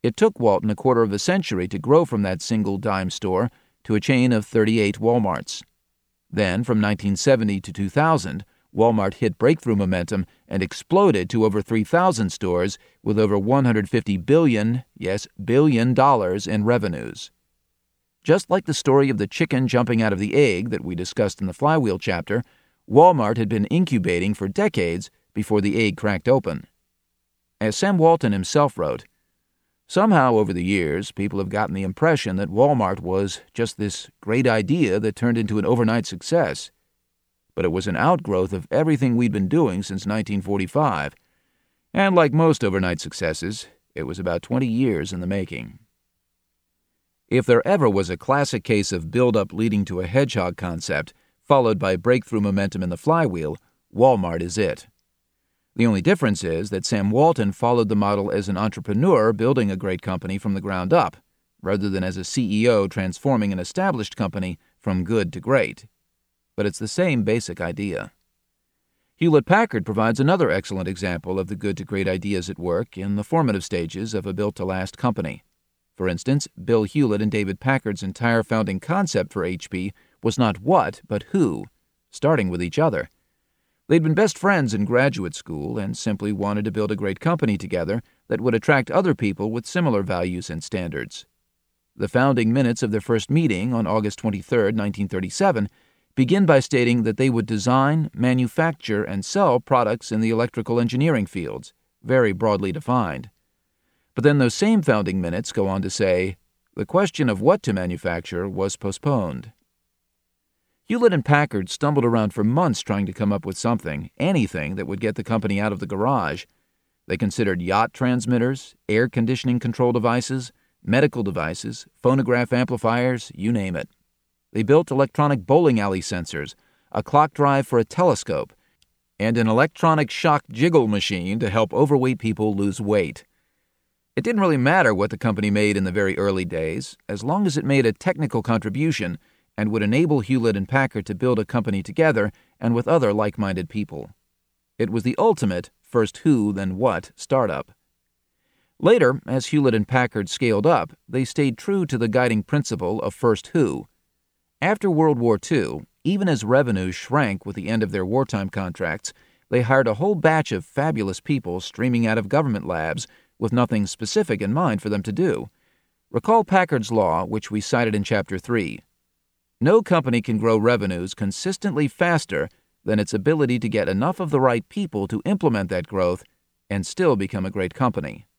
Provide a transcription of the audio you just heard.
It took Walton a quarter of a century to grow from that single dime store to a chain of 38 Walmarts. Then, from 1970 to 2000, Walmart hit breakthrough momentum and exploded to over 3,000 stores with over $150 billion in revenues. Just like the story of the chicken jumping out of the egg that we discussed in the Flywheel chapter, Walmart had been incubating for decades before the egg cracked open. As Sam Walton himself wrote, "Somehow over the years, people have gotten the impression that Walmart was just this great idea that turned into an overnight success. But it was an outgrowth of everything we'd been doing since 1945. And like most overnight successes, it was about 20 years in the making." If there ever was a classic case of build-up leading to a hedgehog concept, followed by breakthrough momentum in the flywheel, Walmart is it. The only difference is that Sam Walton followed the model as an entrepreneur building a great company from the ground up, rather than as a CEO transforming an established company from good to great. But it's the same basic idea. Hewlett-Packard provides another excellent example of the good to great ideas at work in the formative stages of a built-to-last company. For instance, Bill Hewlett and David Packard's entire founding concept for HP was not what, but who, starting with each other. They'd been best friends in graduate school and simply wanted to build a great company together that would attract other people with similar values and standards. The founding minutes of their first meeting on August 23, 1937, begin by stating that they would design, manufacture, and sell products in the electrical engineering fields, very broadly defined. But then those same founding minutes go on to say, the question of what to manufacture was postponed. Hewlett and Packard stumbled around for months trying to come up with something, anything that would get the company out of the garage. They considered yacht transmitters, air conditioning control devices, medical devices, phonograph amplifiers, you name it. They built electronic bowling alley sensors, a clock drive for a telescope, and an electronic shock jiggle machine to help overweight people lose weight. It didn't really matter what the company made in the very early days, as long as it made a technical contribution and would enable Hewlett and Packard to build a company together and with other like-minded people. It was the ultimate first who, then what startup. Later, as Hewlett and Packard scaled up, they stayed true to the guiding principle of first who. After World War II, even as revenues shrank with the end of their wartime contracts, they hired a whole batch of fabulous people streaming out of government labs with nothing specific in mind for them to do. Recall Packard's Law, which we cited in Chapter 3. No company can grow revenues consistently faster than its ability to get enough of the right people to implement that growth and still become a great company.